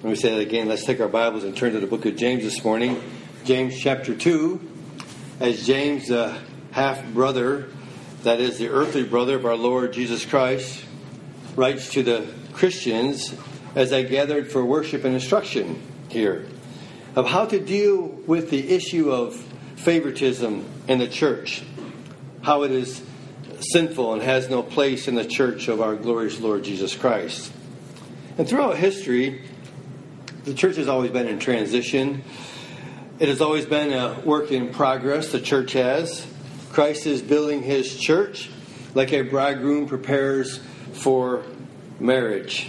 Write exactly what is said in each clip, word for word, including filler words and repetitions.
Let me say that again. Let's take our Bibles and turn to the book of James this morning. James chapter two. As James, the half-brother, that is the earthly brother of our Lord Jesus Christ, writes to the Christians as they gathered for worship and instruction here of how to deal with the issue of favoritism in the church, how it is sinful and has no place in the church of our glorious Lord Jesus Christ. And throughout history, the church has always been in transition. It has always been a work in progress, the church has. Christ is building his church like a bridegroom prepares for marriage.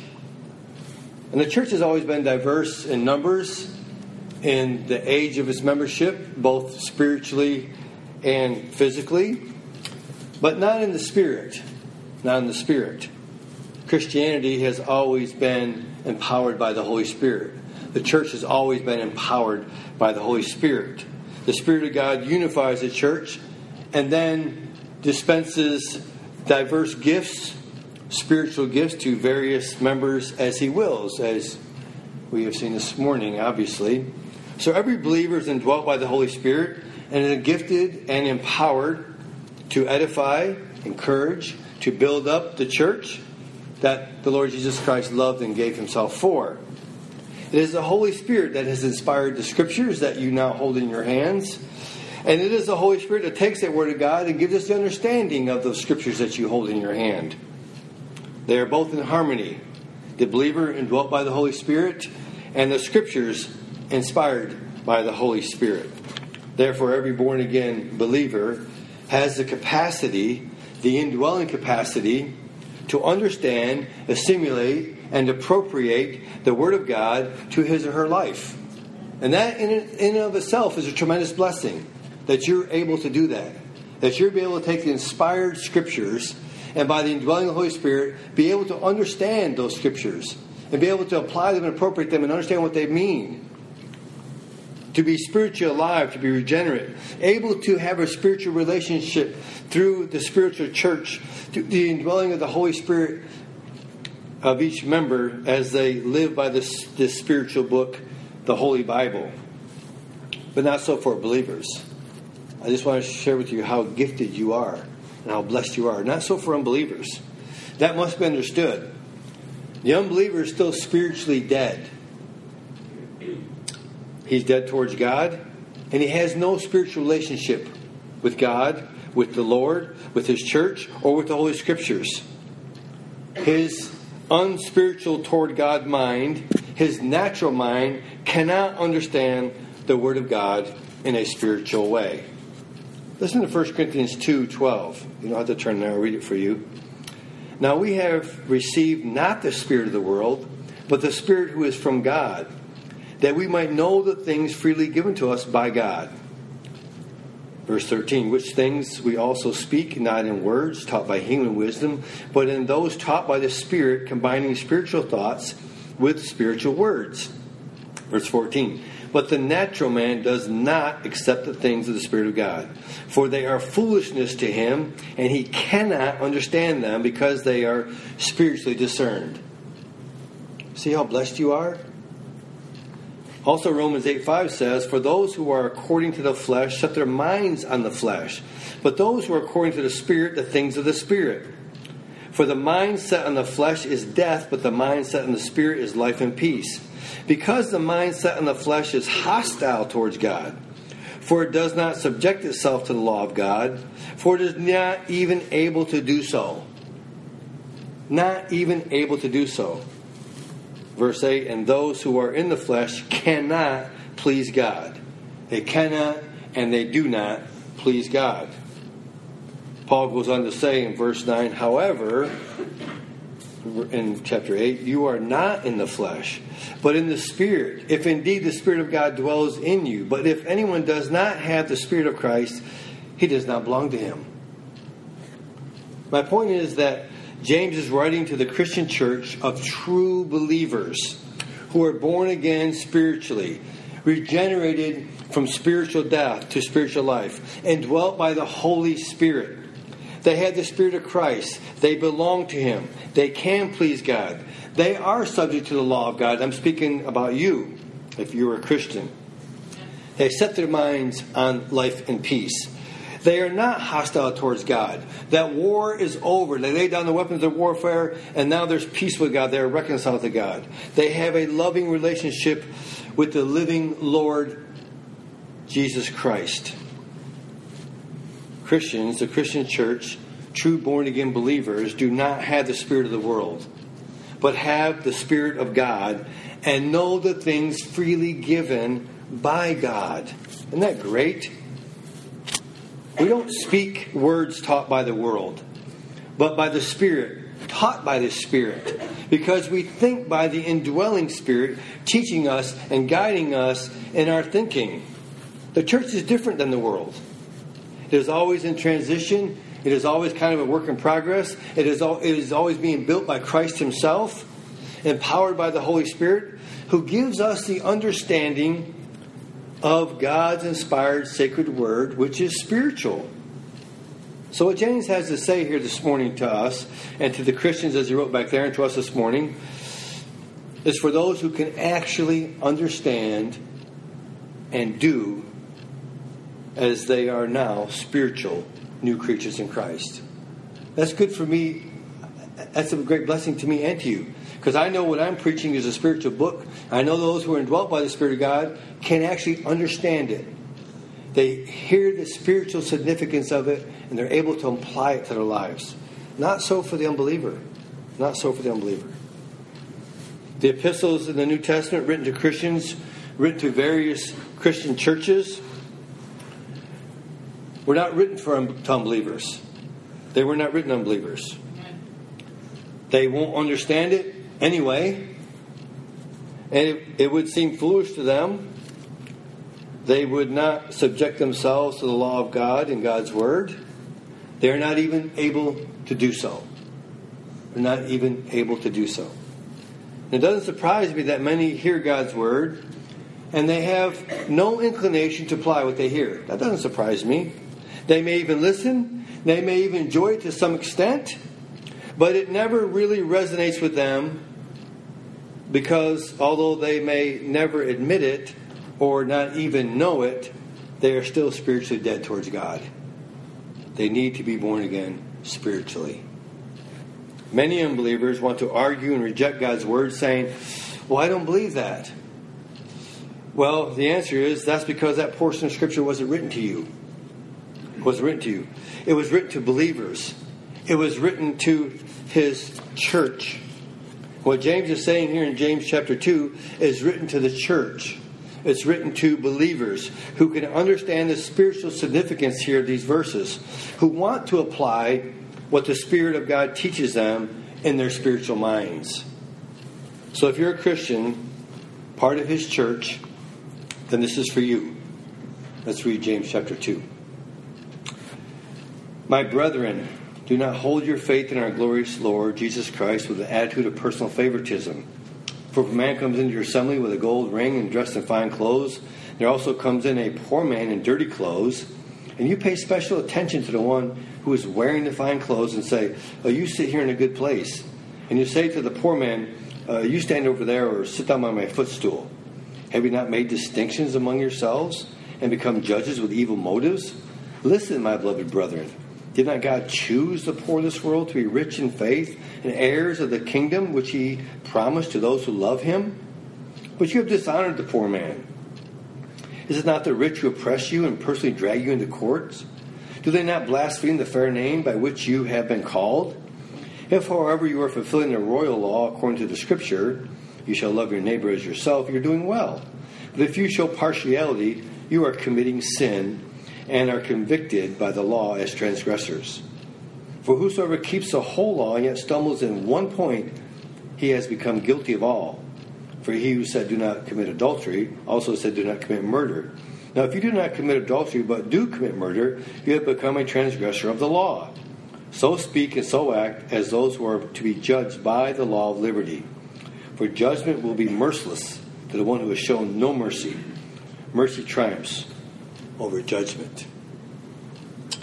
And the church has always been diverse in numbers, in the age of its membership, both spiritually and physically, but not in the spirit. Not in the spirit. Christianity has always been empowered by the Holy Spirit. The church has always been empowered by the Holy Spirit. The Spirit of God unifies the church and then dispenses diverse gifts, spiritual gifts, to various members as he wills, as we have seen this morning, obviously. So every believer is indwelt by the Holy Spirit and is gifted and empowered to edify, encourage, to build up the church that the Lord Jesus Christ loved and gave himself for. It is the Holy Spirit that has inspired the Scriptures that you now hold in your hands. And it is the Holy Spirit that takes that Word of God and gives us the understanding of those Scriptures that you hold in your hand. They are both in harmony. The believer indwelt by the Holy Spirit and the Scriptures inspired by the Holy Spirit. Therefore, every born-again believer has the capacity, the indwelling capacity, to understand, assimilate, and appropriate the Word of God to his or her life. And that in and of itself is a tremendous blessing, that you're able to do that. That you're able to take the inspired Scriptures and by the indwelling of the Holy Spirit, be able to understand those Scriptures and be able to apply them and appropriate them and understand what they mean. To be spiritually alive, to be regenerate, able to have a spiritual relationship through the spiritual church, through the indwelling of the Holy Spirit of each member as they live by this, this spiritual book, the Holy Bible. But not so for believers. I just want to share with you how gifted you are and how blessed you are. Not so for unbelievers. That must be understood. The unbeliever is still spiritually dead. He's dead towards God, and he has no spiritual relationship with God, with the Lord, with his church, or with the Holy Scriptures. His unspiritual toward God mind, his natural mind, cannot understand the Word of God in a spiritual way. Listen to First Corinthians two twelve. You don't have to turn there, I'll read it for you. Now we have received not the spirit of the world, but the Spirit who is from God, that we might know the things freely given to us by God. Verse thirteen, which things we also speak, not in words taught by human wisdom, but in those taught by the Spirit, combining spiritual thoughts with spiritual words. Verse fourteen, but the natural man does not accept the things of the Spirit of God, for they are foolishness to him, and he cannot understand them because they are spiritually discerned. See how blessed you are? Also, Romans eight five says, for those who are according to the flesh set their minds on the flesh, but those who are according to the Spirit, the things of the Spirit. For the mind set on the flesh is death, but the mind set on the Spirit is life and peace. Because the mind set on the flesh is hostile towards God, for it does not subject itself to the law of God, for it is not even able to do so. Not even able to do so. Verse eight, and those who are in the flesh cannot please God. They cannot and they do not please God. Paul goes on to say in verse nine, however, in chapter eight, you are not in the flesh, but in the Spirit, if indeed the Spirit of God dwells in you. But if anyone does not have the Spirit of Christ, he does not belong to him. My point is that James is writing to the Christian church of true believers who are born again spiritually, regenerated from spiritual death to spiritual life, and dwelt by the Holy Spirit. They have the Spirit of Christ. They belong to Him. They can please God. They are subject to the law of God. I'm speaking about you, if you're a Christian. They set their minds on life and peace. They are not hostile towards God. That war is over. They lay down the weapons of warfare, and now there's peace with God. They are reconciled to God. They have a loving relationship with the living Lord Jesus Christ. Christians, the Christian church, true born-again believers, do not have the spirit of the world, but have the Spirit of God and know the things freely given by God. Isn't that great? We don't speak words taught by the world, but by the Spirit, taught by the Spirit, because we think by the indwelling Spirit, teaching us and guiding us in our thinking. The church is different than the world. It is always in transition. It is always kind of a work in progress. It is, al- it is always being built by Christ Himself, empowered by the Holy Spirit, who gives us the understanding of God's inspired sacred word, which is spiritual. So what James has to say here this morning to us, and to the Christians as he wrote back there, and to us this morning, is for those who can actually understand and do as they are now spiritual new creatures in Christ. That's good for me. That's a great blessing to me and to you. Because I know what I'm preaching is a spiritual book. I know those who are indwelt by the Spirit of God can actually understand it. They hear the spiritual significance of it, and they're able to apply it to their lives. Not so for the unbeliever. Not so for the unbeliever. The epistles in the New Testament written to Christians, written to various Christian churches, were not written for to unbelievers. They were not written to unbelievers. They won't understand it anyway, and it, it would seem foolish to them. They would not subject themselves to the law of God and God's Word. They're not even able to do so. They're not even able to do so. And it doesn't surprise me that many hear God's Word and they have no inclination to apply what they hear. That doesn't surprise me. They may even listen. They may even enjoy it to some extent. But it never really resonates with them because although they may never admit it or not even know it, they are still spiritually dead towards God. They need to be born again spiritually. Many unbelievers want to argue and reject God's word saying, well, I don't believe that. Well, the answer is that's because that portion of Scripture wasn't written to you. It wasn't written to you. It was written to believers. It was written to His church. What James is saying here in James chapter two is written to the church. It's written to believers who can understand the spiritual significance here of these verses, who want to apply what the Spirit of God teaches them in their spiritual minds. So if you're a Christian, part of His church, then this is for you. Let's read James chapter two. My brethren, do not hold your faith in our glorious Lord Jesus Christ with an attitude of personal favoritism. For if a man comes into your assembly with a gold ring and dressed in fine clothes, there also comes in a poor man in dirty clothes, and you pay special attention to the one who is wearing the fine clothes and say, oh, you sit here in a good place. And you say to the poor man, uh, you stand over there or sit down by my footstool. Have you not made distinctions among yourselves and become judges with evil motives? Listen, my beloved brethren. Did not God choose the poor of this world to be rich in faith and heirs of the kingdom which He promised to those who love Him? But you have dishonored the poor man. Is it not the rich who oppress you and personally drag you into courts? Do they not blaspheme the fair name by which you have been called? If, however, you are fulfilling the royal law according to the Scripture, you shall love your neighbor as yourself, you're doing well. But if you show partiality, you are committing sin and are convicted by the law as transgressors. For whosoever keeps the whole law and yet stumbles in one point, he has become guilty of all. For he who said, do not commit adultery, also said, do not commit murder. Now if you do not commit adultery, but do commit murder, you have become a transgressor of the law. So speak and so act as those who are to be judged by the law of liberty. For judgment will be merciless to the one who has shown no mercy. Mercy triumphs over judgment.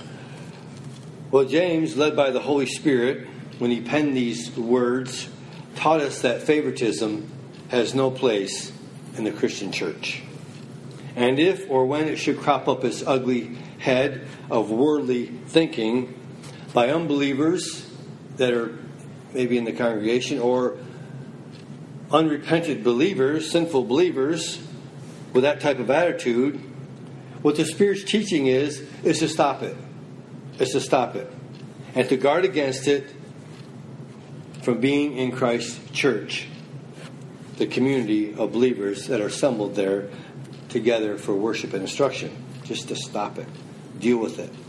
Well, James, led by the Holy Spirit, when he penned these words taught us that favoritism has no place in the Christian church. And if or when it should crop up its ugly head of worldly thinking by unbelievers that are maybe in the congregation, or unrepentant believers, sinful believers with that type of attitude, what the Spirit's teaching is, is to stop it. Is to stop it. And to guard against it from being in Christ's church, the community of believers that are assembled there together for worship and instruction. Just to stop it. Deal with it.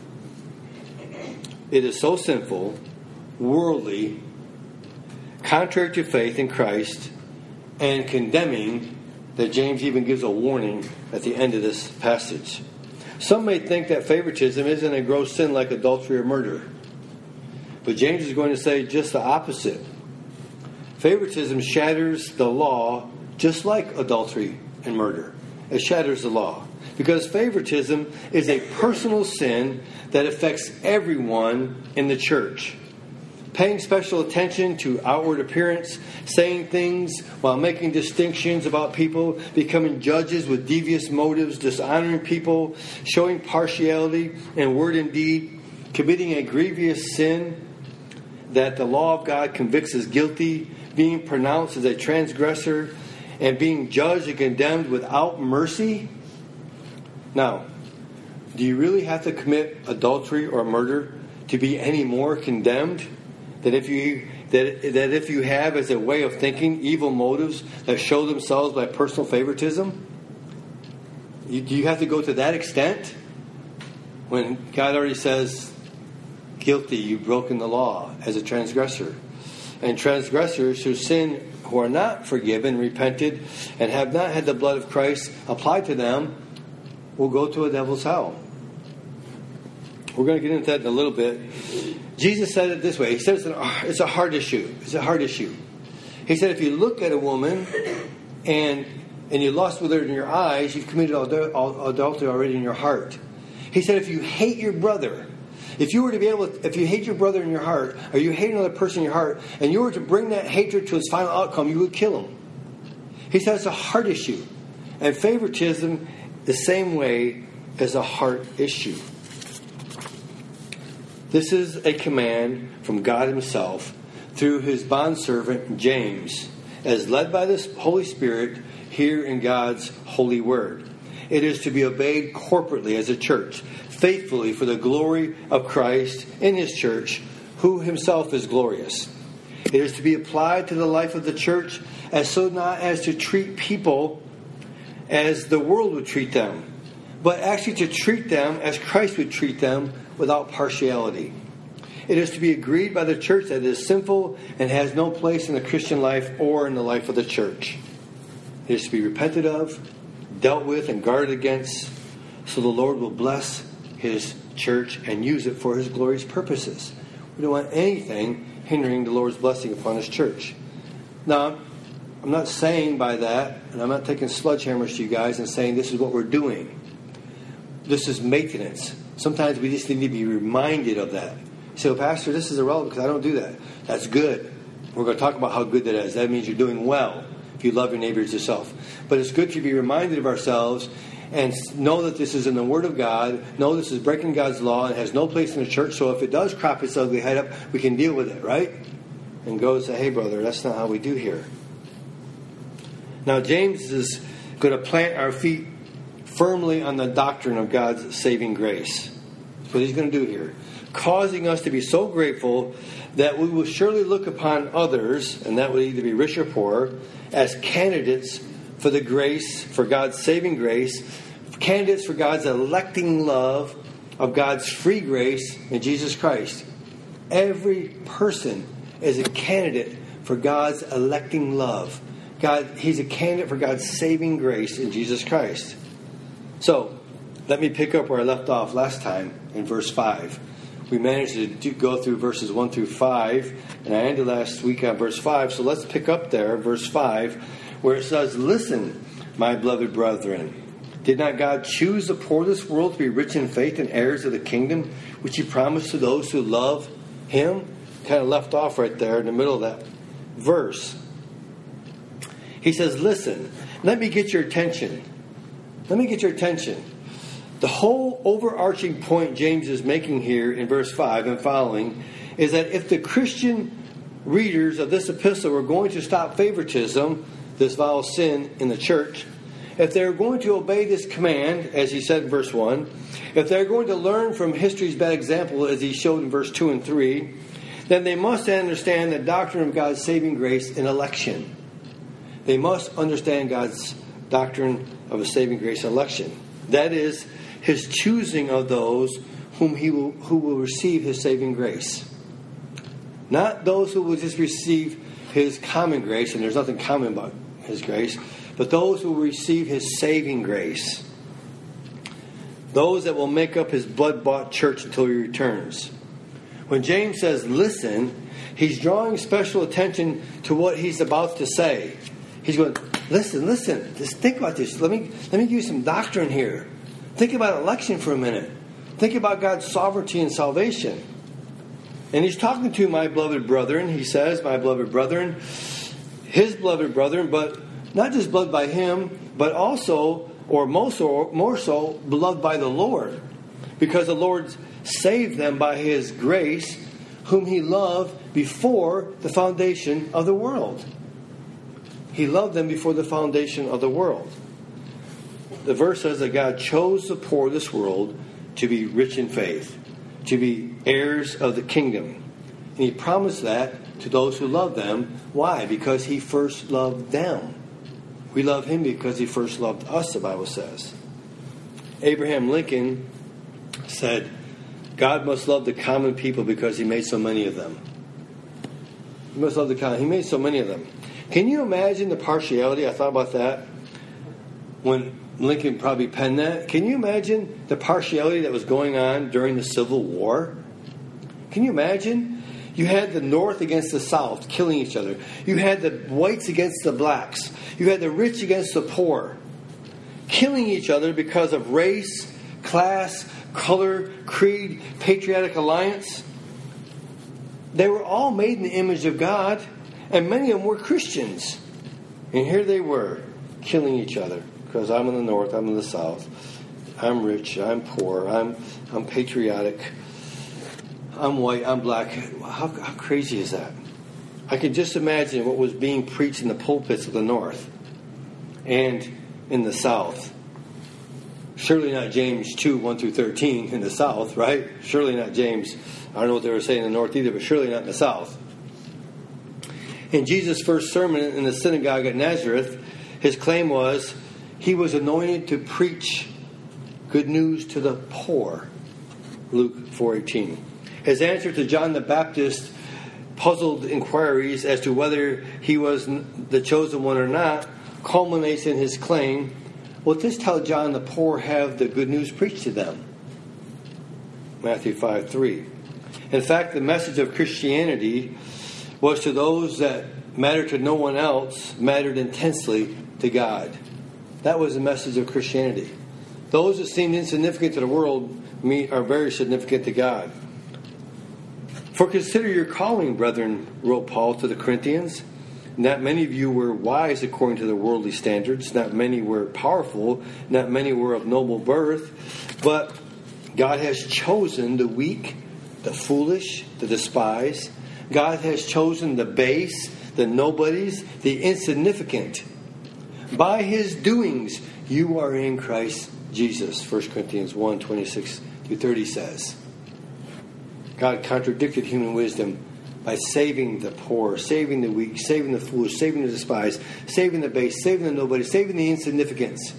It is so sinful, worldly, contrary to faith in Christ, and condemning that James even gives a warning at the end of this passage. Some may think that favoritism isn't a gross sin like adultery or murder. But James is going to say just the opposite. Favoritism shatters the law just like adultery and murder. It shatters the law. Because favoritism is a personal sin that affects everyone in the church. Paying special attention to outward appearance, saying things while making distinctions about people, becoming judges with devious motives, dishonoring people, showing partiality in word and deed, committing a grievous sin that the law of God convicts as guilty, being pronounced as a transgressor, and being judged and condemned without mercy. Now, do you really have to commit adultery or murder to be any more condemned than if you that, that if you have as a way of thinking evil motives that show themselves by personal favoritism? You, do you have to go to that extent when God already says, guilty, you've broken the law as a transgressor? And transgressors who sin, who are not forgiven, repented, and have not had the blood of Christ applied to them, will go to a devil's hell. We're going to get into that in a little bit. Jesus said it this way. He says it's a hard issue. It's a hard issue. He said if you look at a woman and and you lust with her in your eyes, you've committed adultery already in your heart. He said if you hate your brother, if you were to be able to, if you hate your brother in your heart, or you hate another person in your heart, and you were to bring that hatred to its final outcome, you would kill him. He said it's a heart issue. And favoritism, the same way, is a heart issue. This is a command from God Himself through His bondservant James, as led by the Holy Spirit here in God's holy word. It is to be obeyed corporately as a church, faithfully for the glory of Christ in His church, who Himself is glorious. It is to be applied to the life of the church as so not as to treat people as the world would treat them, but actually to treat them as Christ would treat them, without partiality. It is to be agreed by the church that it is sinful and has no place in the Christian life or in the life of the church. It is to be repented of, dealt with, and guarded against, so the Lord will bless His church and use it for His glorious purposes. We don't want anything hindering the Lord's blessing upon His church. Now, I'm not saying by that, and I'm not taking sledgehammers to you guys and saying this is what we're doing. This is maintenance. Sometimes we just need to be reminded of that. You say, well, Pastor, this is irrelevant because I don't do that. That's good. We're going to talk about how good that is. That means you're doing well if you love your neighbor as yourself. But it's good to be reminded of ourselves and know that this is in the Word of God. Know this is breaking God's law and has no place in the church. So if it does crop its ugly head up, we can deal with it, right? And go and say, hey, brother, that's not how we do here. Now, James is going to plant our feet firmly on the doctrine of God's saving grace. That's what he's going to do here. Causing us to be so grateful that we will surely look upon others, and that would either be rich or poor, as candidates for the grace, for God's saving grace, candidates for God's electing love of God's free grace in Jesus Christ. Every person is a candidate for God's electing love. God, he's a candidate for God's saving grace in Jesus Christ. So, let me pick up where I left off last time in verse five. We managed to do, go through verses one through five, and I ended last week on verse five. So let's pick up there, verse five, where it says, listen, my beloved brethren, did not God choose the poor of this world to be rich in faith and heirs of the kingdom, which He promised to those who love Him? Kind of left off right there in the middle of that verse. He says, listen, let me get your attention. Let me get your attention. The whole overarching point James is making here in verse five and following is that if the Christian readers of this epistle were going to stop favoritism, this vile sin in the church, if they're going to obey this command, as he said in verse one, if they're going to learn from history's bad example, as he showed in verse two and three, then they must understand the doctrine of God's saving grace in election. They must understand God's doctrine of a saving grace in election. That is, his choosing of those whom he will, who will receive his saving grace. Not those who will just receive his common grace, and there's nothing common about his grace, but those who will receive his saving grace. Those that will make up his blood-bought church until he returns. When James says, listen, he's drawing special attention to what he's about to say. He's going, listen, listen, just think about this. Let me, let me give you some doctrine here. Think about election for a minute. Think about God's sovereignty and salvation. And he's talking to my beloved brethren. He says, my beloved brethren, his beloved brethren, but not just beloved by him, but also, or most so, more so, beloved by the Lord. Because the Lord saved them by his grace, whom he loved before the foundation of the world. He loved them before the foundation of the world. The verse says that God chose the poor of this world to be rich in faith, to be heirs of the kingdom. And he promised that to those who love them. Why? Because he first loved them. We love him because he first loved us, the Bible says. Abraham Lincoln said, God must love the common people because he made so many of them. He must love the common. He made so many of them. Can you imagine the partiality? I thought about that when Lincoln probably penned that. Can you imagine the partiality that was going on during the Civil War? Can you imagine? You had the North against the South killing each other. You had the whites against the blacks. You had the rich against the poor killing each other because of race, class, color, creed, patriotic alliance. They were all made in the image of God, and many of them were Christians. And here they were, killing each other. Because I'm in the North, I'm in the South. I'm rich, I'm poor, I'm I'm patriotic. I'm white, I'm black. How, how crazy is that? I can just imagine what was being preached in the pulpits of the North and in the South. Surely not James two, one through thirteen in the South, right? Surely not James. I don't know what they were saying in the North either, but surely not in the South. In Jesus' first sermon in the synagogue at Nazareth, his claim was he was anointed to preach good news to the poor. Luke four eighteen. His answer to John the Baptist's puzzled inquiries as to whether he was the chosen one or not culminates in his claim, well, this tell John the poor have the good news preached to them. Matthew five three. In fact, the message of Christianity was to those that mattered to no one else, mattered intensely to God. That was the message of Christianity. Those that seemed insignificant to the world are very significant to God. For consider your calling, brethren, wrote Paul to the Corinthians. Not many of you were wise according to the worldly standards. Not many were powerful. Not many were of noble birth. But God has chosen the weak, the foolish, the despised. God has chosen the base, the nobodies, the insignificant. By his doings, you are in Christ Jesus. First Corinthians one, twenty-six through thirty says. God contradicted human wisdom by saving the poor, saving the weak, saving the foolish, saving the despised, saving the base, saving the nobody, saving the insignificants.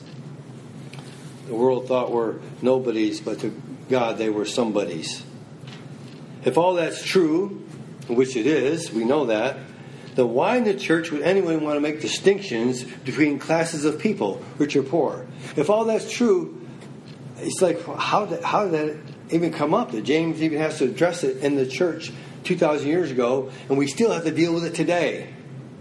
The world thought were nobodies, but to God they were somebodies. If all that's true, which it is, we know that, then why in the church would anyone want to make distinctions between classes of people, rich or poor? If all that's true, it's like, how did, how did that even come up? That James even has to address it in the church two thousand years ago, and we still have to deal with it today.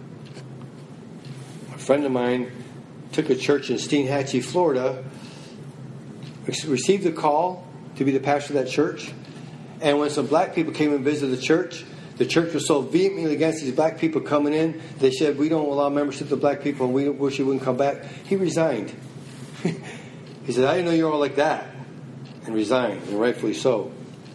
A friend of mine took a church in Steinhatchee, Florida, received a call to be the pastor of that church, and when some black people came and visited the church, The church was so vehemently against these black people coming in, they said, we don't allow membership to black people and we wish he wouldn't come back. He resigned. He said, I didn't know you were all like that. And resigned, and rightfully so.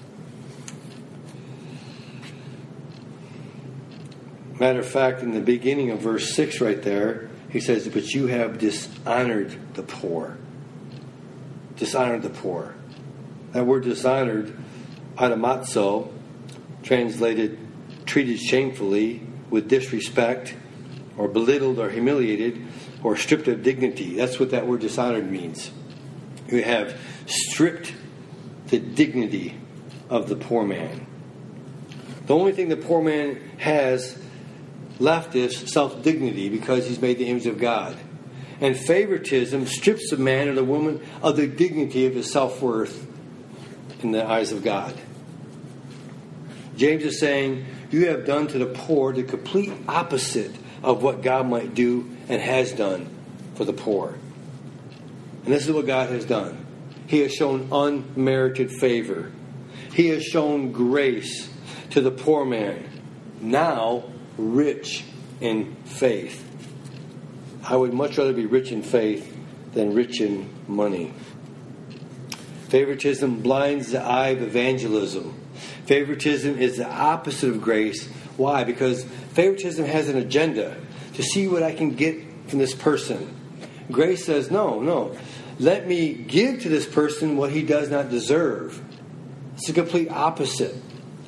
Matter of fact, in the beginning of verse six right there, he says, but you have dishonored the poor. Dishonored the poor. That word dishonored, adamatzo, translated treated shamefully, with disrespect, or belittled or humiliated, or stripped of dignity. That's what that word dishonored means. You have stripped the dignity of the poor man. The only thing the poor man has left is self-dignity because he's made the image of God. And favoritism strips the man or the woman of the dignity of his self-worth in the eyes of God. James is saying, you have done to the poor the complete opposite of what God might do and has done for the poor. And this is what God has done. He has shown unmerited favor. He has shown grace to the poor man, now rich in faith. I would much rather be rich in faith than rich in money. Favoritism blinds the eye of evangelism. Favoritism is the opposite of grace. Why? Because favoritism has an agenda to see what I can get from this person. Grace says, no, no. Let me give to this person what he does not deserve. It's the complete opposite.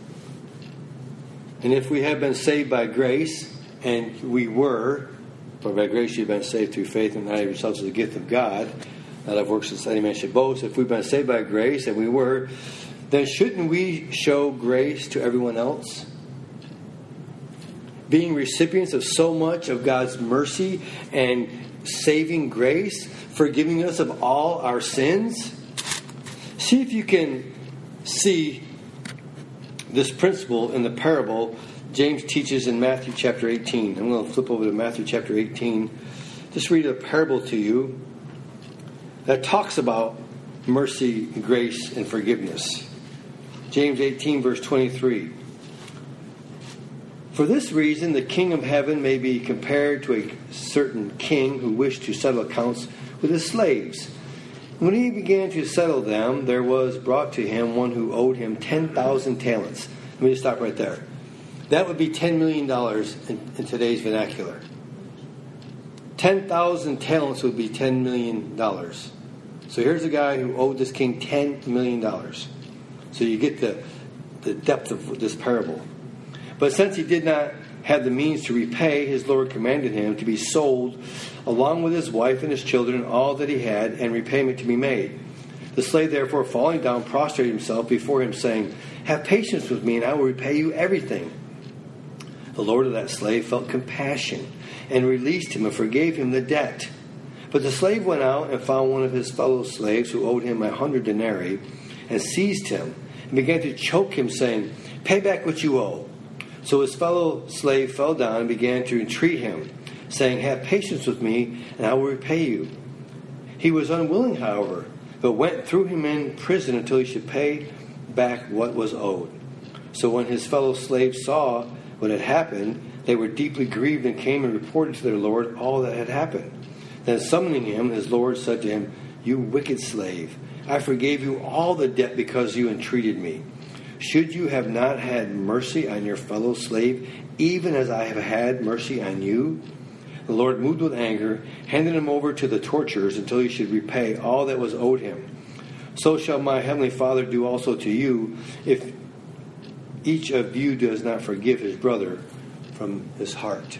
And if we have been saved by grace, and we were, for by grace you've been saved through faith, and not of yourselves as a gift of God, not of works that any man should boast. If we've been saved by grace, and we were, then shouldn't we show grace to everyone else? Being recipients of so much of God's mercy and saving grace, forgiving us of all our sins. See if you can see this principle in the parable James teaches in Matthew chapter eighteen. I'm going to flip over to Matthew chapter eighteen. Just read a parable to you that talks about mercy, grace, and forgiveness. James eighteen, verse twenty-three. For this reason, the kingdom of heaven may be compared to a certain king who wished to settle accounts with his slaves. When he began to settle them, there was brought to him one who owed him ten thousand talents. Let me just stop right there. That would be ten million dollars in, in today's vernacular. ten thousand talents would be ten million dollars. So here's a guy who owed this king ten million dollars. So you get the, the depth of this parable. But since he did not have the means to repay, his Lord commanded him to be sold along with his wife and his children, all that he had, and repayment to be made. The slave therefore, falling down, prostrated himself before him, saying, have patience with me, and I will repay you everything. The Lord of that slave felt compassion and released him and forgave him the debt. But the slave went out and found one of his fellow slaves who owed him a hundred denarii, and seized him and began to choke him, saying, pay back what you owe. So his fellow slave fell down and began to entreat him, saying, have patience with me, and I will repay you. He was unwilling, however, but went threw him in prison until he should pay back what was owed. So when his fellow slaves saw what had happened, they were deeply grieved and came and reported to their Lord all that had happened. Then summoning him, his Lord said to him, you wicked slave, I forgave you all the debt because you entreated me. Should you have not had mercy on your fellow slave, even as I have had mercy on you? The Lord, moved with anger, handed him over to the torturers until he should repay all that was owed him. So shall my heavenly Father do also to you, if each of you does not forgive his brother from his heart.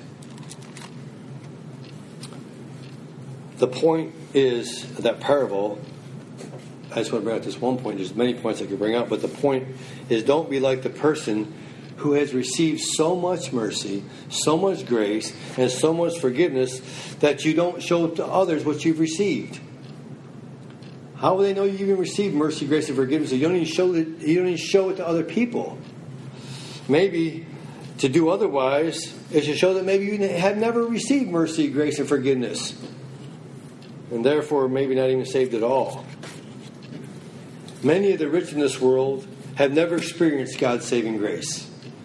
The point is that parable, I just want to bring out this one point. There's many points I could bring out, but the point is, don't be like the person who has received so much mercy, so much grace, and so much forgiveness that you don't show to others what you've received. How will they know you even received mercy, grace, and forgiveness if you don't even show it, you don't even show it to other people? Maybe to do otherwise is to show that maybe you have never received mercy, grace, and forgiveness, and therefore maybe not even saved at all. Many of the rich in this world have never experienced God's saving grace.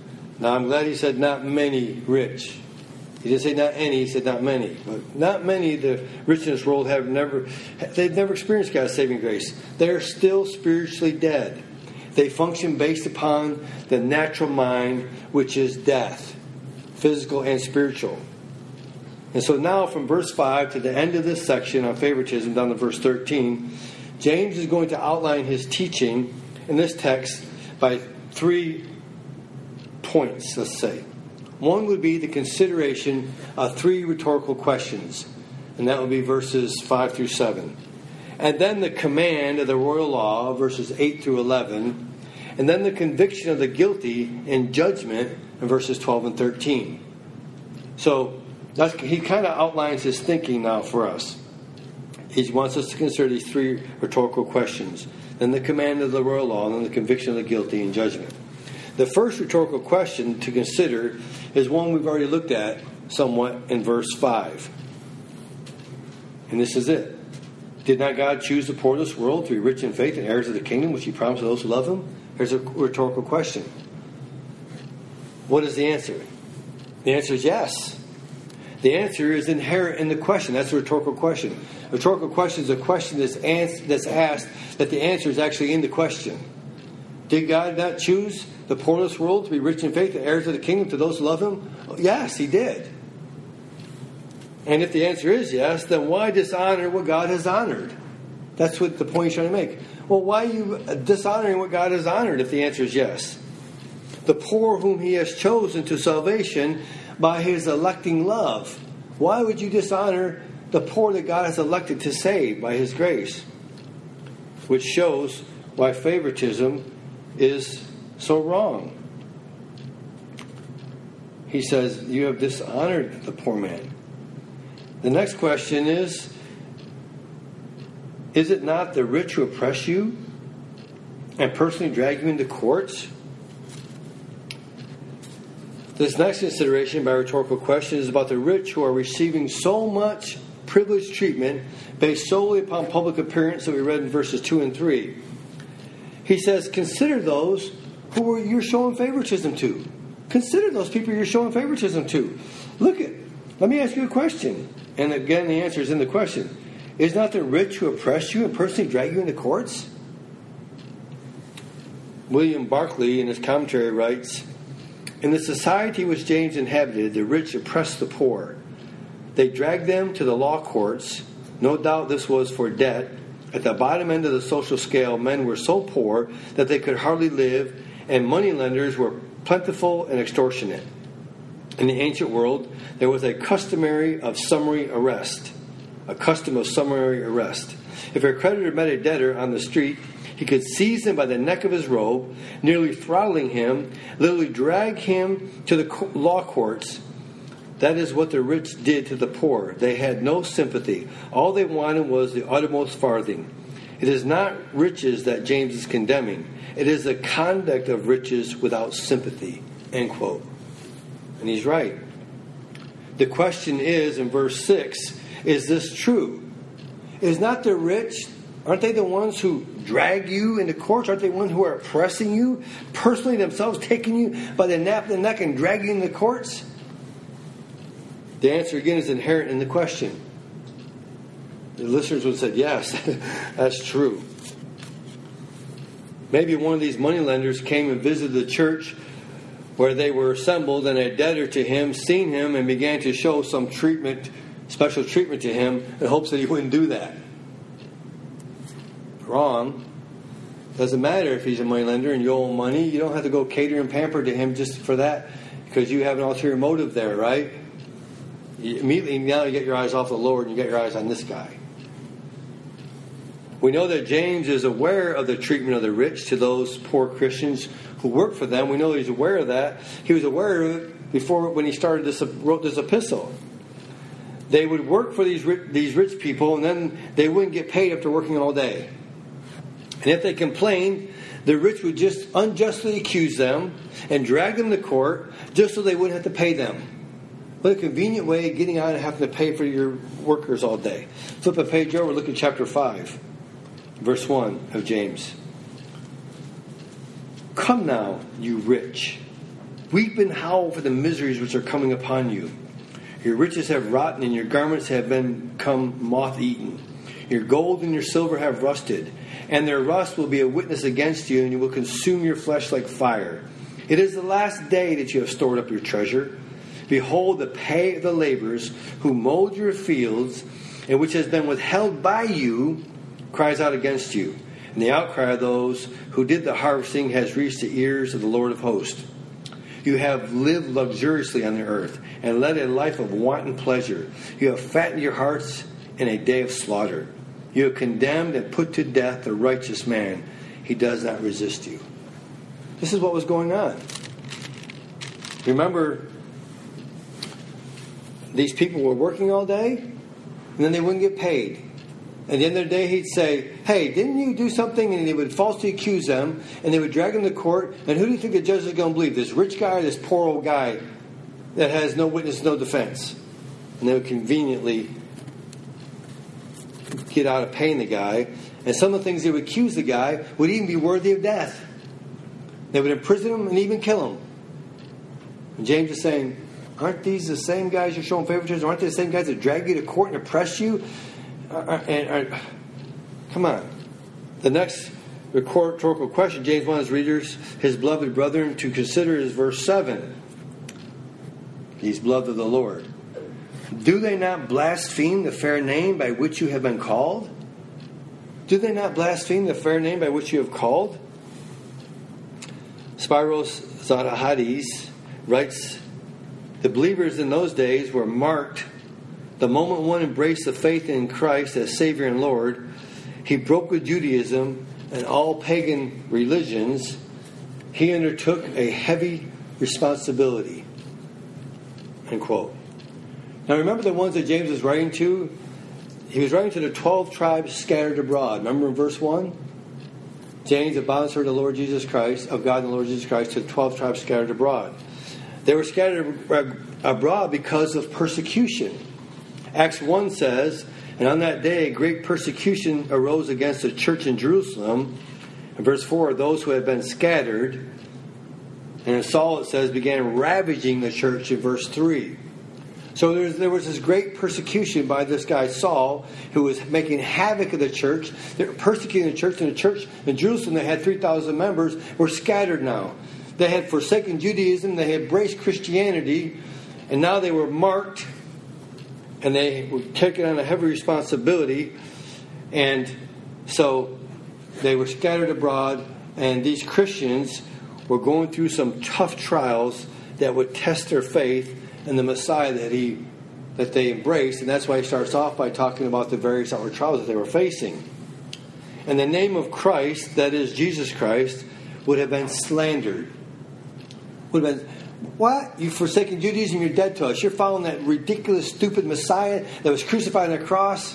Now, I'm glad he said not many rich. He didn't say not any, he said not many. But not many, the rich in this world have never, they've never experienced God's saving grace. They're still spiritually dead. They function based upon the natural mind, which is death, physical and spiritual. And so now from verse five to the end of this section on favoritism down to verse thirteen, James is going to outline his teaching in this text by three points, let's say. One would be the consideration of three rhetorical questions, and that would be verses five through seven. And then the command of the royal law, verses eight through eleven. And then the conviction of the guilty and judgment in verses twelve and thirteen. So that's, he kind of outlines his thinking now for us. He wants us to consider these three rhetorical questions. Then the command of the royal law, and then the conviction of the guilty and judgment. The first rhetorical question to consider is one we've already looked at somewhat in verse five. And this is it. Did not God choose the poor of this world to be rich in faith and heirs of the kingdom which he promised to those who love him? Here's a rhetorical question. What is the answer? The answer is yes. The answer is inherent in the question. That's a rhetorical question. A rhetorical question is a question that's, ans- that's asked that the answer is actually in the question. Did God not choose the poor of this world to be rich in faith and heirs of the kingdom to those who love him? Yes, he did. And if the answer is yes, then why dishonor what God has honored? That's what the point he's trying to make. Well, why are you dishonoring what God has honored if the answer is yes? The poor whom he has chosen to salvation by his electing love. Why would you dishonor the poor that God has elected to save by his grace? Which shows why favoritism is so wrong. He says, you have dishonored the poor man. The next question is, is it not the rich who oppress you and personally drag you into courts? This next consideration by rhetorical question is about the rich who are receiving so much privileged treatment based solely upon public appearance that we read in verses two and three. He says, consider those who you're showing favoritism to. Consider those people you're showing favoritism to. Look at, let me ask you a question. And again, the answer is in the question. Is not the rich who oppress you and personally drag you into courts? William Barclay in his commentary writes, in the society which James inhabited, the rich oppressed the poor. They dragged them to the law courts. No doubt this was for debt. At the bottom end of the social scale, men were so poor that they could hardly live, and moneylenders were plentiful and extortionate. In the ancient world, there was a customary of summary arrest. A custom of summary arrest. If a creditor met a debtor on the street, he could seize him by the neck of his robe, nearly throttling him, literally drag him to the law courts. That is what the rich did to the poor. They had no sympathy. All they wanted was the uttermost farthing. It is not riches that James is condemning. It is the conduct of riches without sympathy. End quote. And he's right. The question is, in verse six, is this true? Is not the rich, aren't they the ones who drag you into courts? Aren't they the ones who are oppressing you, personally themselves taking you by the nape of the neck and dragging you into the courts? The answer again is inherent in the question. The listeners would have said, yes, that's true. Maybe one of these moneylenders came and visited the church where they were assembled, and a debtor to him seen him and began to show some treatment, special treatment to him in hopes that he wouldn't do that. Wrong. Doesn't matter if he's a moneylender and you owe him money. You don't have to go cater and pamper to him just for that because you have an ulterior motive there, right? You, immediately now you get your eyes off the Lord and you get your eyes on this guy. We know that James is aware of the treatment of the rich to those poor Christians who work for them. We know he's aware of that. He was aware of it before when he started this, wrote this epistle. They would work for these rich, these rich people, and then they wouldn't get paid after working all day. And if they complained, the rich would just unjustly accuse them and drag them to court just so they wouldn't have to pay them. What a convenient way of getting out and having to pay for your workers all day. Flip a page over, look at chapter five, verse one of James. Come now, you rich, Weep and howl for the miseries which are coming upon you. Your riches have rotten, and your garments have become moth-eaten. Your gold and your silver have rusted, and their rust will be a witness against you, and you will consume your flesh like fire. It is the last day that you have stored up your treasure. Behold, the pay of the laborers who mowed your fields, and which has been withheld by you, cries out against you. And the outcry of those who did the harvesting has reached the ears of the Lord of hosts. You have lived luxuriously on the earth and led a life of wanton pleasure. You have fattened your hearts in a day of slaughter. You have condemned and put to death the righteous man. He does not resist you. This is what was going on. Remember, these people were working all day, and then they wouldn't get paid. At the end of the day, he'd say, hey, didn't you do something? And they would falsely accuse them, and they would drag them to court. And who do you think the judge is going to believe? This rich guy or this poor old guy that has no witness, no defense? And they would conveniently get out of paying the guy. And some of the things they would accuse the guy would even be worthy of death. They would imprison him and even kill him. And James is saying, aren't these the same guys you're showing favoritism? Aren't they the same guys that drag you to court and oppress you? Uh, and, uh, come on. The next rhetorical question James wants his readers, his beloved brethren, to consider is verse seven. He's beloved of the Lord. Do they not blaspheme the fair name by which you have been called? Do they not blaspheme the fair name by which you have called? Spiros Zaharias writes, the believers in those days were marked. The moment one embraced the faith in Christ as Savior and Lord, he broke with Judaism and all pagan religions. He undertook a heavy responsibility. End quote. Now remember the ones that James was writing to? He was writing to the twelve tribes scattered abroad. Remember in verse one? James, a bondservant of the Lord Jesus Christ, of God and the Lord Jesus Christ, to the twelve tribes scattered abroad. They were scattered abroad because of persecution. Acts one says, and on that day great persecution arose against the church in Jerusalem. In verse four, those who had been scattered, and in Saul it says, began ravaging the church in verse three. So there was, there was this great persecution by this guy Saul, who was making havoc of the church. They were persecuting the church, and the church in Jerusalem, they had three thousand members, were scattered now. They had forsaken Judaism, they had embraced Christianity, and now they were marked, and they were taking on a heavy responsibility. And so they were scattered abroad, and these Christians were going through some tough trials that would test their faith in the Messiah that he that they embraced. And that's why he starts off by talking about the various outward trials that they were facing. And the name of Christ, that is Jesus Christ, would have been slandered. Would have been, what? You've forsaken Judaism, you're dead to us. You're following that ridiculous, stupid Messiah that was crucified on a cross.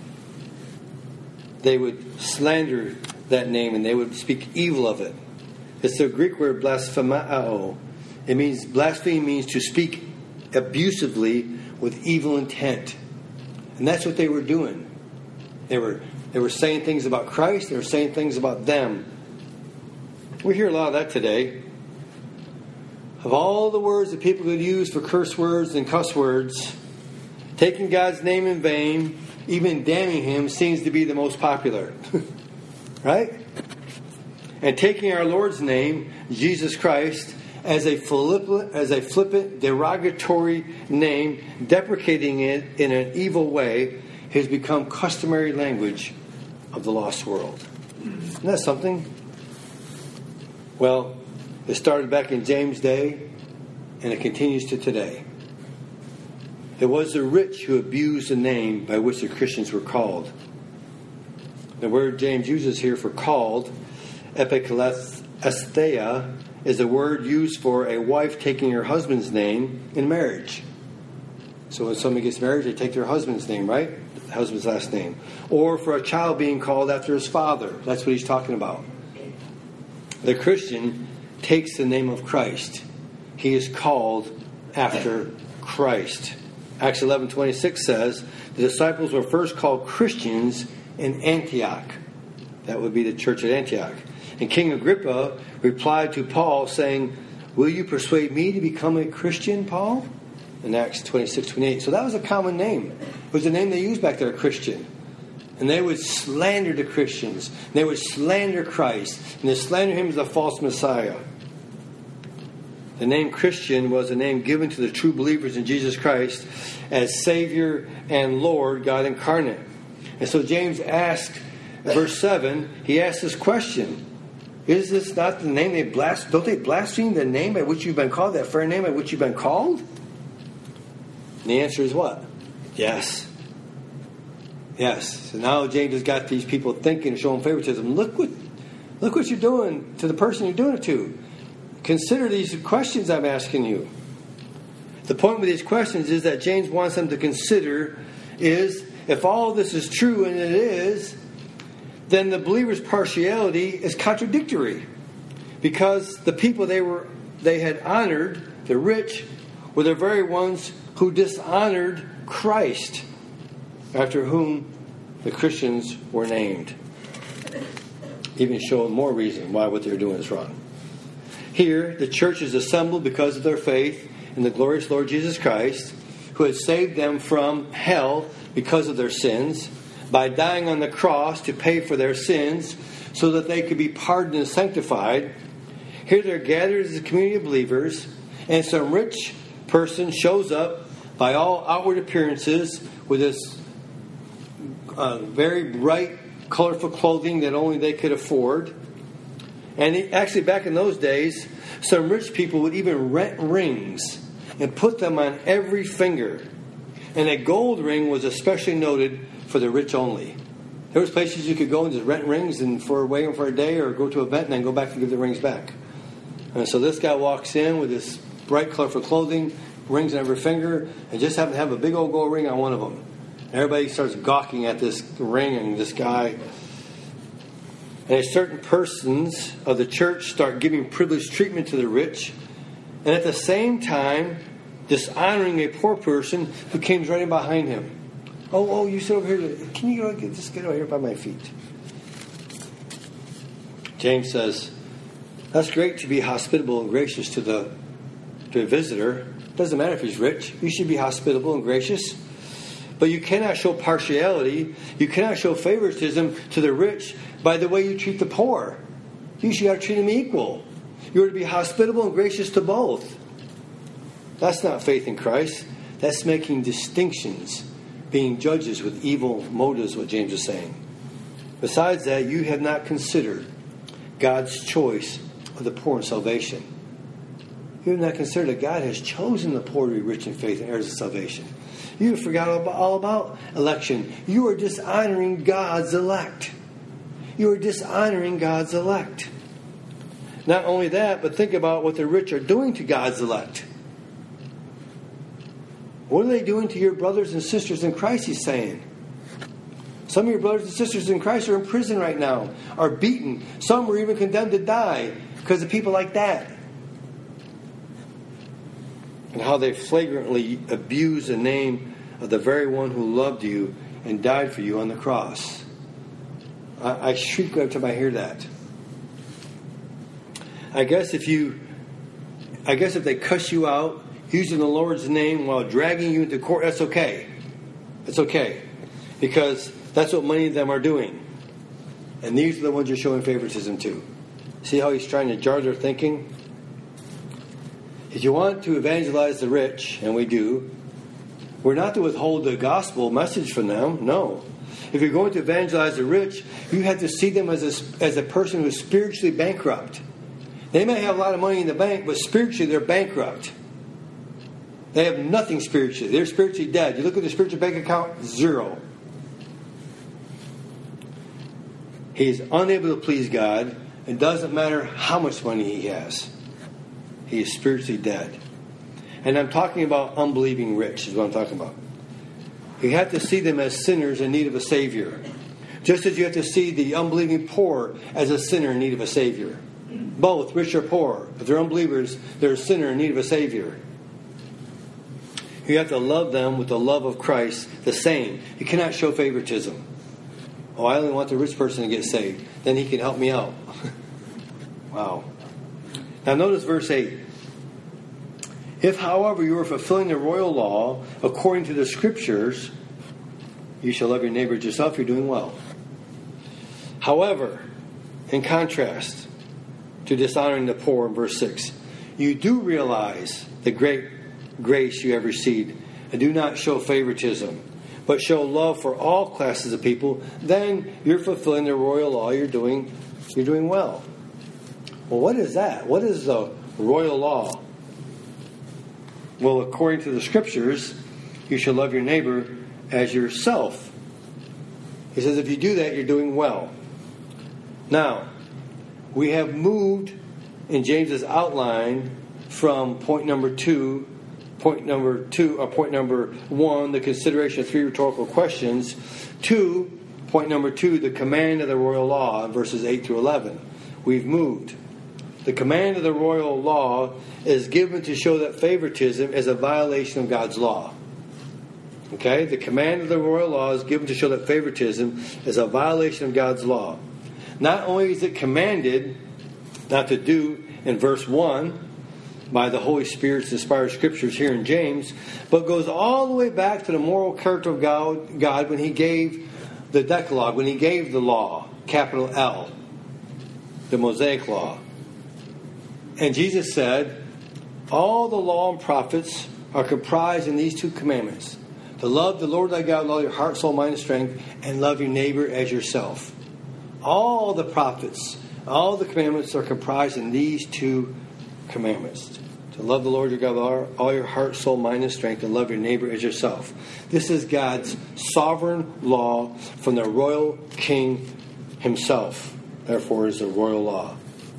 They would slander that name and they would speak evil of it. It's the Greek word blasphemao. It means, blaspheme means to speak abusively with evil intent. And that's what they were doing. They were they were saying things about Christ, they were saying things about them. We hear a lot of that today. Of all the words that people could use for curse words and cuss words, taking God's name in vain, even damning Him, seems to be the most popular. Right? And taking our Lord's name, Jesus Christ, as a flippant, as a flippant, derogatory name, deprecating it in an evil way, has become customary language of the lost world. Isn't that something? Well, it started back in James' day, and it continues to today. It was the rich who abused the name by which the Christians were called. The word James uses here for called, epiklestheia, is a word used for a wife taking her husband's name in marriage. So when somebody gets married, they take their husband's name, right? The husband's last name. Or for a child being called after his father. That's what he's talking about. The Christian takes the name of Christ. He is called after Christ. Acts eleven twenty-six says, the disciples were first called Christians in Antioch. That would be the church at Antioch. And King Agrippa replied to Paul saying, will you persuade me to become a Christian, Paul? In Acts twenty-six, twenty-eight. So that was a common name. It was the name they used back there, Christian. And they would slander the Christians. And they would slander Christ. And they slander him as a false Messiah. The name Christian was a name given to the true believers in Jesus Christ as Savior and Lord, God incarnate. And so James asked, verse seven, he asked this question. Is this not the name they blaspheme? Don't they blaspheme the name by which you've been called, that fair name by which you've been called? And the answer is what? Yes. Yes. So now James has got these people thinking, showing favoritism. Look what, look what you're doing to the person you're doing it to. Consider these questions I'm asking you. The point with these questions is that James wants them to consider is, if all this is true, and it is, then the believer's partiality is contradictory. Because the people they were they had honored, the rich, were the very ones who dishonored Christ, after whom the Christians were named. Even showing more reason why what they're doing is wrong. Here, the church is assembled because of their faith in the glorious Lord Jesus Christ, who had saved them from hell because of their sins, by dying on the cross to pay for their sins, so that they could be pardoned and sanctified. Here they're gathered as a community of believers, and some rich person shows up by all outward appearances with this uh, very bright, colorful clothing that only they could afford. And he, actually, back in those days, some rich people would even rent rings and put them on every finger. And a gold ring was especially noted for the rich only. There was places you could go and just rent rings and for wait them for a day, or go to an event and then go back and give the rings back. And so this guy walks in with this bright, colorful clothing, rings on every finger, and just happened to have a big old gold ring on one of them. And everybody starts gawking at this ring and this guy. And certain persons of the church start giving privileged treatment to the rich, and at the same time dishonoring a poor person who came right in behind him. Oh, oh, you sit over here. Can you go get, just get over here by my feet? James says, that's great to be hospitable and gracious to the to a visitor. Doesn't matter if he's rich. You should be hospitable and gracious. But you cannot show partiality. You cannot show favoritism to the rich by the way you treat the poor. You should treat them equal. You are to be hospitable and gracious to both. That's not faith in Christ. That's making distinctions, being judges with evil motives, what James is saying. Besides that, you have not considered God's choice of the poor in salvation. You have not considered that God has chosen the poor to be rich in faith and heirs of salvation. You forgot all about election. You are dishonoring God's elect. You are dishonoring God's elect. Not only that, but think about what the rich are doing to God's elect. What are they doing to your brothers and sisters in Christ, he's saying? Some of your brothers and sisters in Christ are in prison right now, are beaten. Some were even condemned to die because of people like that. And how they flagrantly abuse the name of the very one who loved you and died for you on the cross. I, I shriek every time I hear that. I guess if you, I guess if they cuss you out using the Lord's name while dragging you into court, that's okay. It's okay. Because that's what many of them are doing. And these are the ones you're showing favoritism to. See how he's trying to jar their thinking? If you want to evangelize the rich, and we do, we're not to withhold the gospel message from them. No. If you're going to evangelize the rich, you have to see them as a, as a person who is spiritually bankrupt. They may have a lot of money in the bank, but spiritually they're bankrupt. They have nothing spiritually. They're spiritually dead. You look at their spiritual bank account, zero. He's unable to please God. It doesn't matter how much money he has. He is spiritually dead. And I'm talking about unbelieving rich is what I'm talking about. You have to see them as sinners in need of a Savior. Just as you have to see the unbelieving poor as a sinner in need of a Savior. Both, rich or poor. If they're unbelievers, they're a sinner in need of a Savior. You have to love them with the love of Christ the same. You cannot show favoritism. Oh, I only want the rich person to get saved. Then he can help me out. Wow. Now notice verse eight. If, however, you are fulfilling the royal law according to the Scriptures, you shall love your neighbor as yourself, you're doing well. However, in contrast to dishonoring the poor in verse six, you do realize the great grace you have received, and do not show favoritism, but show love for all classes of people, then you're fulfilling the royal law, you're doing, you're doing well. Well, what is that? What is the royal law? Well, according to the Scriptures, you shall love your neighbor as yourself. He says if you do that, you're doing well. Now, we have moved in James's outline from point number two, point number two, or point number one, the consideration of three rhetorical questions, to point number two, the command of the royal law, verses eight through eleven. We've moved. The command of the royal law is given to show that favoritism is a violation of God's law. Okay? The command of the royal law is given to show that favoritism is a violation of God's law. Not only is it commanded not to do in verse one by the Holy Spirit's inspired Scriptures here in James, but goes all the way back to the moral character of God, God when He gave the Decalogue, when He gave the law, capital L, the Mosaic Law. And Jesus said, all the law and prophets are comprised in these two commandments: to love the Lord thy God with all your heart, soul, mind, and strength, and love your neighbor as yourself. All the prophets, all the commandments are comprised in these two commandments: to love the Lord your God with all your heart, soul, mind, and strength, and love your neighbor as yourself. This is God's sovereign law from the royal king himself. Therefore, it is a royal law.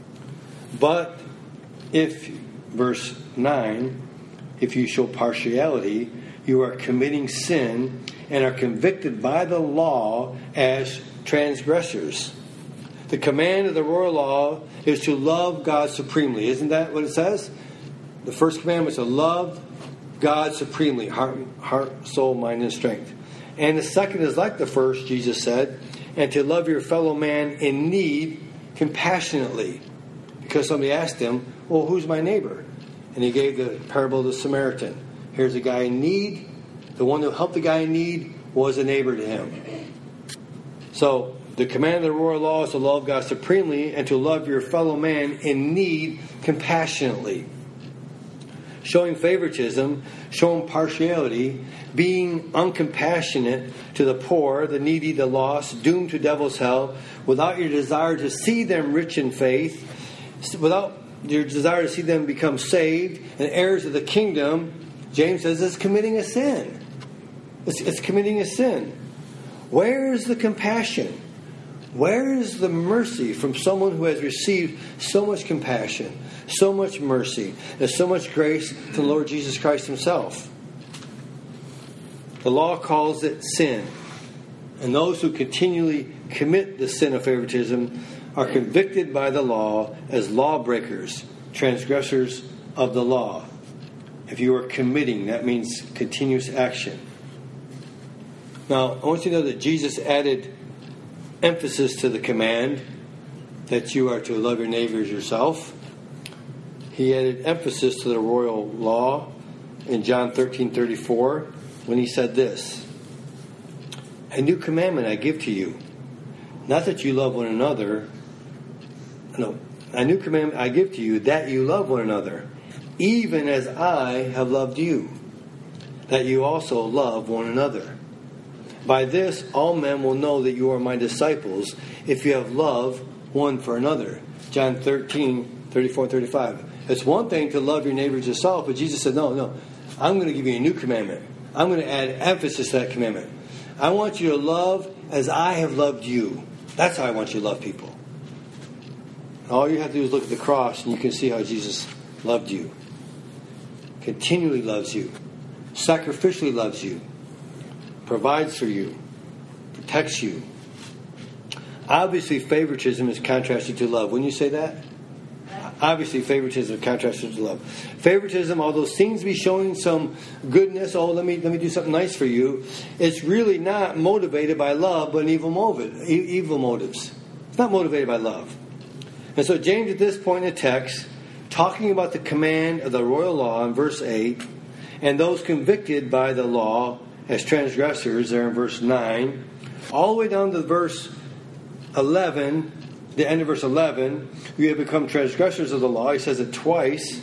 But if, verse nine, if you show partiality, you are committing sin and are convicted by the law as transgressors. The command of the royal law is to love God supremely. Isn't that what it says? The first commandment is to love God supremely, heart, heart, soul, mind, and strength. And the second is like the first, Jesus said, and to love your fellow man in need compassionately. Because somebody asked him, well, who's my neighbor? And he gave the parable of the Samaritan. Here's a guy in need. The one who helped the guy in need was a neighbor to him. So, the command of the royal law is to love God supremely and to love your fellow man in need compassionately. Showing favoritism, showing partiality, being uncompassionate to the poor, the needy, the lost, doomed to devil's hell, without your desire to see them rich in faith, without your desire to see them become saved and heirs of the kingdom, James says it's committing a sin. It's, it's committing a sin. Where is the compassion? Where is the mercy from someone who has received so much compassion, so much mercy, and so much grace from the Lord Jesus Christ Himself? The law calls it sin. And those who continually commit the sin of favoritism are convicted by the law as lawbreakers, transgressors of the law. If you are committing, that means continuous action. Now, I want you to know that Jesus added emphasis to the command that you are to love your neighbor as yourself. He added emphasis to the royal law in John thirteen thirty-four when He said this: a new commandment I give to you, not that you love one another. No, a new commandment I give to you, that you love one another, even as I have loved you, that you also love one another. By this, all men will know that you are my disciples, if you have love one for another. John thirteen thirty-four and thirty-five. It's one thing to love your neighbor as yourself, but Jesus said, no, no, I'm going to give you a new commandment. I'm going to add emphasis to that commandment. I want you to love as I have loved you. That's how I want you to love people. All you have to do is look at the cross and you can see how Jesus loved you. Continually loves you. Sacrificially loves you. Provides for you. Protects you. Obviously, favoritism is contrasted to love. Wouldn't you say that? Obviously, favoritism is contrasted to love. Favoritism, although seems to be showing some goodness, oh, let me let me do something nice for you, it's really not motivated by love, but an evil motive, evil motives. It's not motivated by love. And so James, at this point in the text, talking about the command of the royal law in verse eight, and those convicted by the law as transgressors there in verse nine, all the way down to verse eleven, the end of verse eleven, you have become transgressors of the law. He says it twice.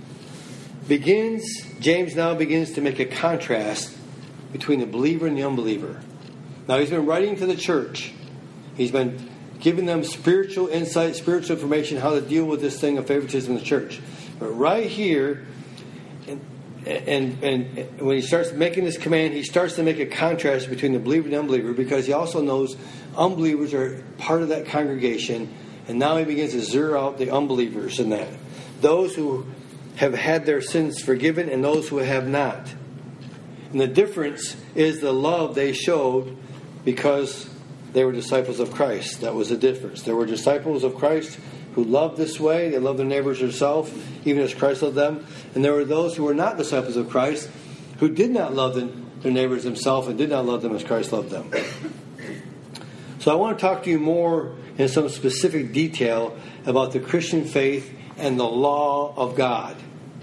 Begins, James now begins to make a contrast between the believer and the unbeliever. Now he's been writing to the church. He's been giving them spiritual insight, spiritual information, how to deal with this thing of favoritism in the church. But right here, and, and, and when he starts making this command, he starts to make a contrast between the believer and the unbeliever, because he also knows unbelievers are part of that congregation. And now he begins to zero out the unbelievers in that. Those who have had their sins forgiven and those who have not. And the difference is the love they showed because they were disciples of Christ. That was the difference. There were disciples of Christ who loved this way. They loved their neighbors themselves, even as Christ loved them. And there were those who were not disciples of Christ who did not love their neighbors themselves and did not love them as Christ loved them. So I want to talk to you more in some specific detail about the Christian faith and the law of God.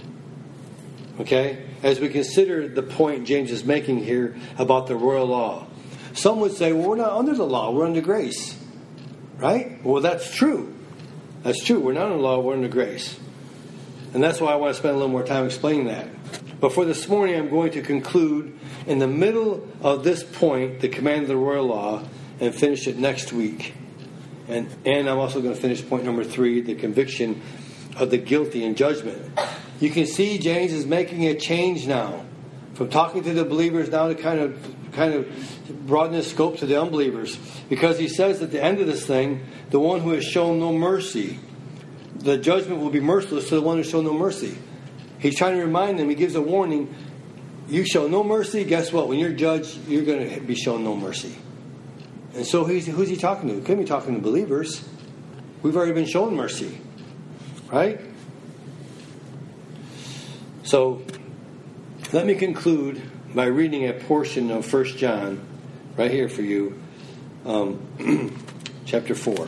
Okay? As we consider the point James is making here about the royal law. Some would say, well, we're not under the law, we're under grace. Right? Well, that's true. That's true. We're not under the law, we're under grace. And that's why I want to spend a little more time explaining that. But for this morning, I'm going to conclude in the middle of this point, the command of the royal law, and finish it next week. And, and I'm also going to finish point number three, the conviction of the guilty in judgment. You can see James is making a change now. From talking to the believers now to kind of kind of broaden his scope to the unbelievers. Because he says at the end of this thing, the one who has shown no mercy, the judgment will be merciless to the one who has shown no mercy. He's trying to remind them, he gives a warning, you show no mercy, guess what? When you're judged, you're going to be shown no mercy. And so who's, who's he talking to? He couldn't be talking to believers. We've already been shown mercy. Right? So, let me conclude by reading a portion of First John right here for you, um, chapter four.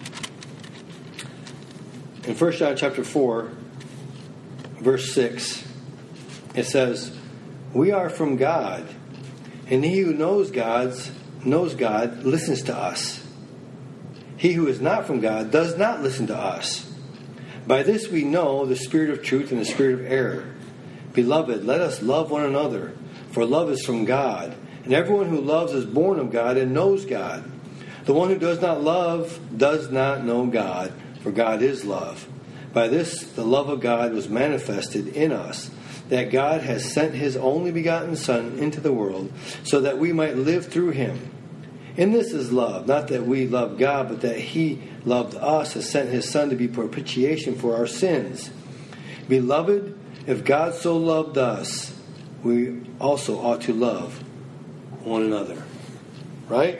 In First John chapter four, verse six, it says, "We are from God, and he who knows God's knows God listens to us. He who is not from God does not listen to us. By this we know the spirit of truth and the spirit of error. Beloved, let us love one another, for love is from God. And everyone who loves is born of God and knows God. The one who does not love does not know God, for God is love. By this the love of God was manifested in us, that God has sent his only begotten Son into the world, so that we might live through him. And this is love, not that we love God, but that he loved us and sent his Son to be propitiation for our sins. Beloved, if God so loved us, we also ought to love one another." Right?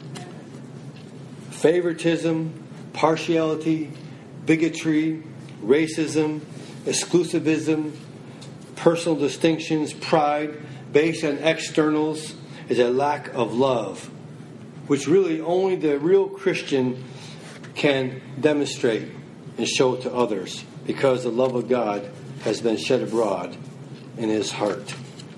Favoritism, partiality, bigotry, racism, exclusivism, personal distinctions, pride, based on externals, is a lack of love, which really only the real Christian can demonstrate and show to others, because the love of God has been shed abroad in his heart.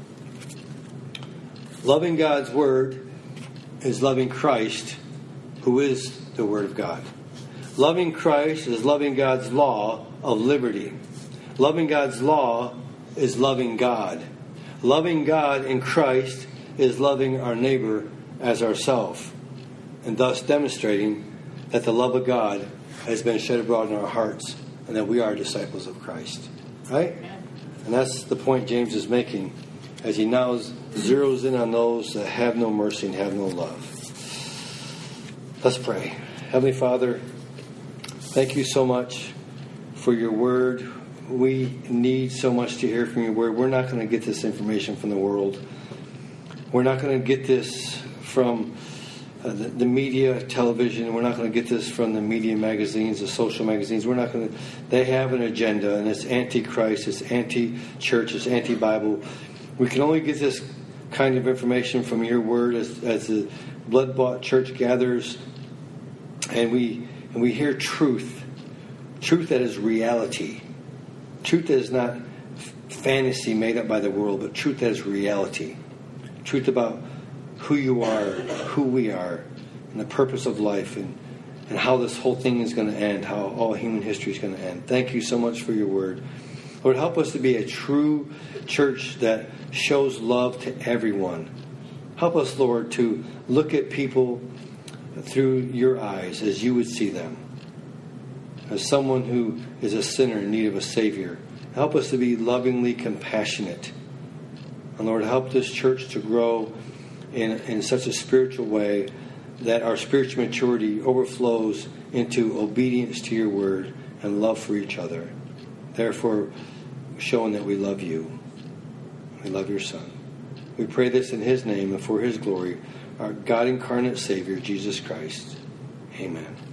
Loving God's Word is loving Christ, who is the Word of God. Loving Christ is loving God's law of liberty. Loving God's law is loving God. Loving God in Christ is loving our neighbor as ourselves, and thus demonstrating that the love of God has been shed abroad in our hearts and that we are disciples of Christ. Right? And that's the point James is making as he now zeroes in on those that have no mercy and have no love. Let's pray. Heavenly Father, thank you so much for your word. We need so much to hear from your word. We're not going to get this information from the world. We're not going to get this from uh, the, the media, television. We're not going to get this from the media magazines, the social magazines. We're not going to. They have an agenda, and it's anti-Christ, it's anti-church, it's anti-Bible. We can only get this kind of information from your word as, as the blood-bought church gathers, and we and we hear truth, truth that is reality. Truth that is not fantasy made up by the world, but truth that is reality. Truth about who you are, who we are, and the purpose of life, and, and how this whole thing is going to end, how all human history is going to end. Thank you so much for your word. Lord, help us to be a true church that shows love to everyone. Help us, Lord, to look at people through your eyes as you would see them, as someone who is a sinner in need of a Savior. Help us to be lovingly compassionate. And Lord, help this church to grow in, in such a spiritual way that our spiritual maturity overflows into obedience to your word and love for each other. Therefore, showing that we love you. We love your Son. We pray this in his name and for his glory, our God incarnate Savior, Jesus Christ. Amen.